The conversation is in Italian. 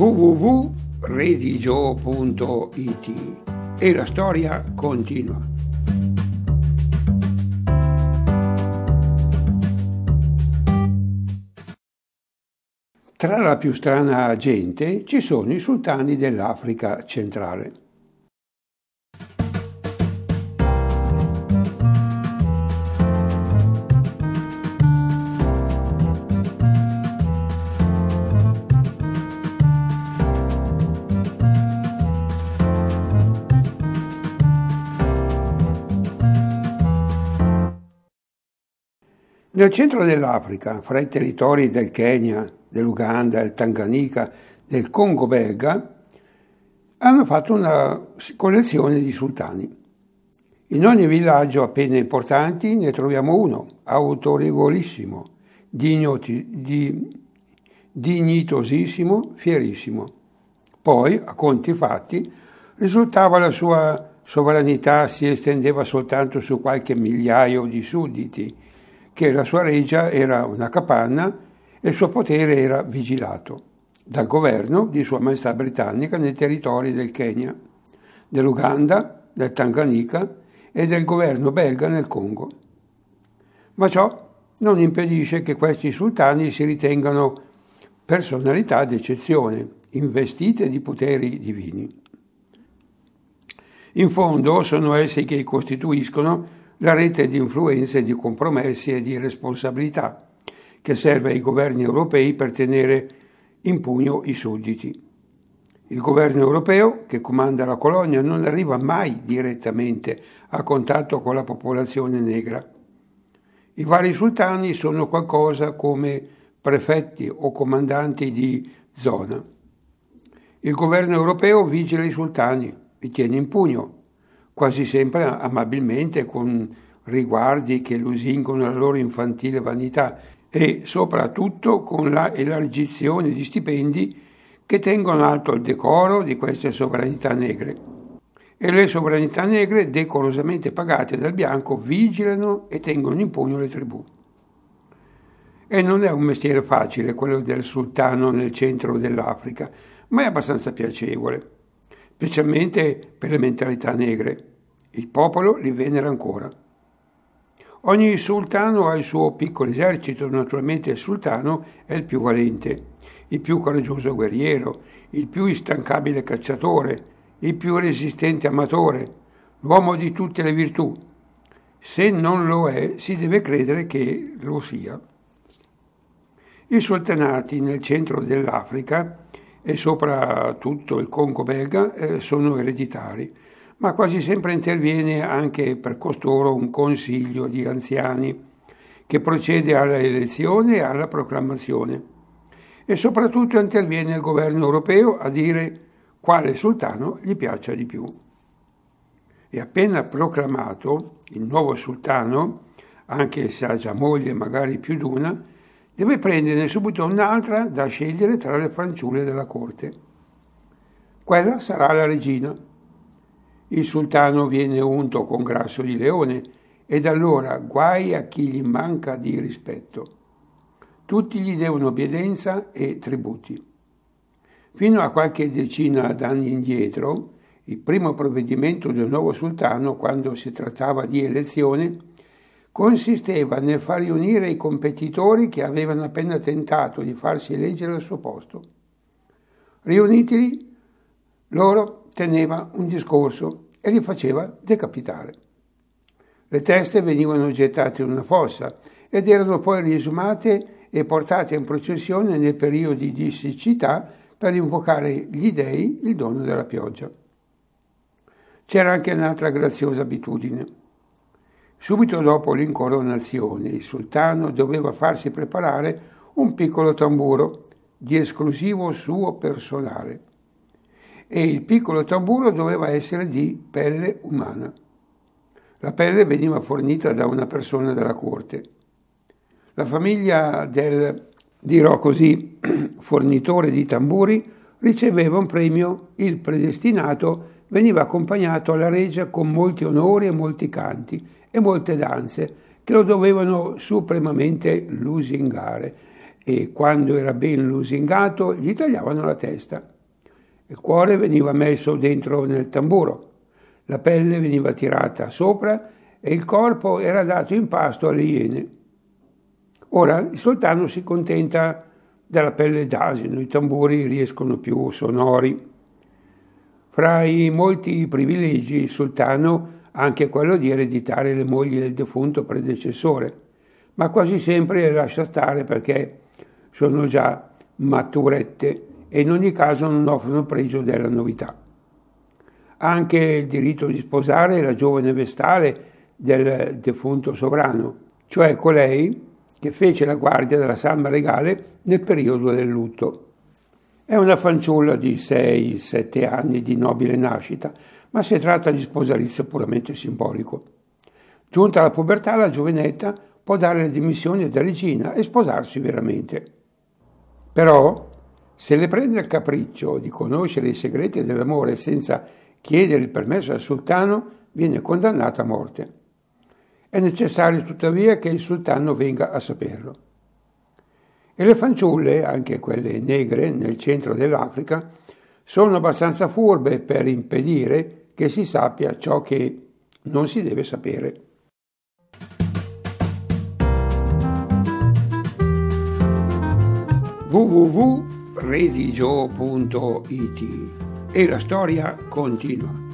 www.redigio.it e la storia continua. Tra la più strana gente ci sono i sultani dell'Africa centrale. Nel centro dell'Africa, fra i territori del Kenya, dell'Uganda, del Tanganyika, del Congo belga, hanno fatto una collezione di sultani. In ogni villaggio appena importanti ne troviamo uno, autorevolissimo, dignitosissimo, fierissimo. Poi, a conti fatti, risultava la sua sovranità si estendeva soltanto su qualche migliaio di sudditi, che la sua regia era una capanna e il suo potere era vigilato dal governo di Sua Maestà Britannica nei territori del Kenya, dell'Uganda, del Tanganyika e del governo belga nel Congo. Ma ciò non impedisce che questi sultani si ritengano personalità d'eccezione, investite di poteri divini. In fondo sono essi che costituiscono la rete di influenze, di compromessi e di responsabilità che serve ai governi europei per tenere in pugno i sudditi. Il governo europeo, che comanda la colonia, non arriva mai direttamente a contatto con la popolazione negra. I vari sultani sono qualcosa come prefetti o comandanti di zona. Il governo europeo vigila i sultani, li tiene in pugno, quasi sempre amabilmente, con riguardi che lusingono la loro infantile vanità e soprattutto con la elargizione di stipendi che tengono alto il decoro di queste sovranità negre. E le sovranità negre, decorosamente pagate dal bianco, vigilano e tengono in pugno le tribù. E non è un mestiere facile quello del sultano nel centro dell'Africa, ma è abbastanza piacevole, specialmente per le mentalità negre. Il popolo li venera ancora. Ogni sultano ha il suo piccolo esercito, naturalmente il sultano è il più valente, il più coraggioso guerriero, il più instancabile cacciatore, il più resistente amatore, l'uomo di tutte le virtù. Se non lo è, si deve credere che lo sia. I sultanati nel centro dell'Africa e soprattutto il Congo belga sono ereditari, ma quasi sempre interviene anche per costoro un consiglio di anziani che procede alla elezione e alla proclamazione. E soprattutto interviene il governo europeo a dire quale sultano gli piaccia di più. E appena proclamato, il nuovo sultano, anche se ha già moglie, magari più di una, deve prenderne subito un'altra da scegliere tra le fanciulle della corte. Quella sarà la regina. Il sultano viene unto con grasso di leone ed allora guai a chi gli manca di rispetto. Tutti gli devono obbedienza e tributi. Fino a qualche decina d'anni indietro, il primo provvedimento del nuovo sultano, quando si trattava di elezione, consisteva nel far riunire i competitori che avevano appena tentato di farsi eleggere al suo posto. Riunitili, loro teneva un discorso e li faceva decapitare. Le teste venivano gettate in una fossa ed erano poi riesumate e portate in processione nei periodi di siccità per invocare gli dei il dono della pioggia. C'era anche un'altra graziosa abitudine. Subito dopo l'incoronazione, il sultano doveva farsi preparare un piccolo tamburo di esclusivo suo personale. E il piccolo tamburo doveva essere di pelle umana. La pelle veniva fornita da una persona della corte. La famiglia del, dirò così, fornitore di tamburi riceveva un premio, il predestinato veniva accompagnato alla regia con molti onori e molti canti e molte danze che lo dovevano supremamente lusingare e quando era ben lusingato gli tagliavano la testa. Il cuore veniva messo dentro nel tamburo, la pelle veniva tirata sopra e il corpo era dato in pasto alle iene. Ora il sultano si contenta della pelle d'asino, i tamburi riescono più sonori. Fra i molti privilegi il sultano ha anche quello di ereditare le mogli del defunto predecessore, ma quasi sempre le lascia stare perché sono già maturette e in ogni caso non offrono pregio della novità. Ha anche il diritto di sposare la giovane vestale del defunto sovrano, cioè colei che fece la guardia della salma regale nel periodo del lutto. È una fanciulla di 6-7 anni di nobile nascita, ma si tratta di sposalizio puramente simbolico. Giunta alla pubertà, la giovinetta può dare le dimissioni da regina e sposarsi veramente. Però, se le prende il capriccio di conoscere i segreti dell'amore senza chiedere il permesso al sultano, viene condannata a morte. È necessario tuttavia che il sultano venga a saperlo. E le fanciulle, anche quelle negre nel centro dell'Africa, sono abbastanza furbe per impedire che si sappia ciò che non si deve sapere. www.religio.it e la storia continua.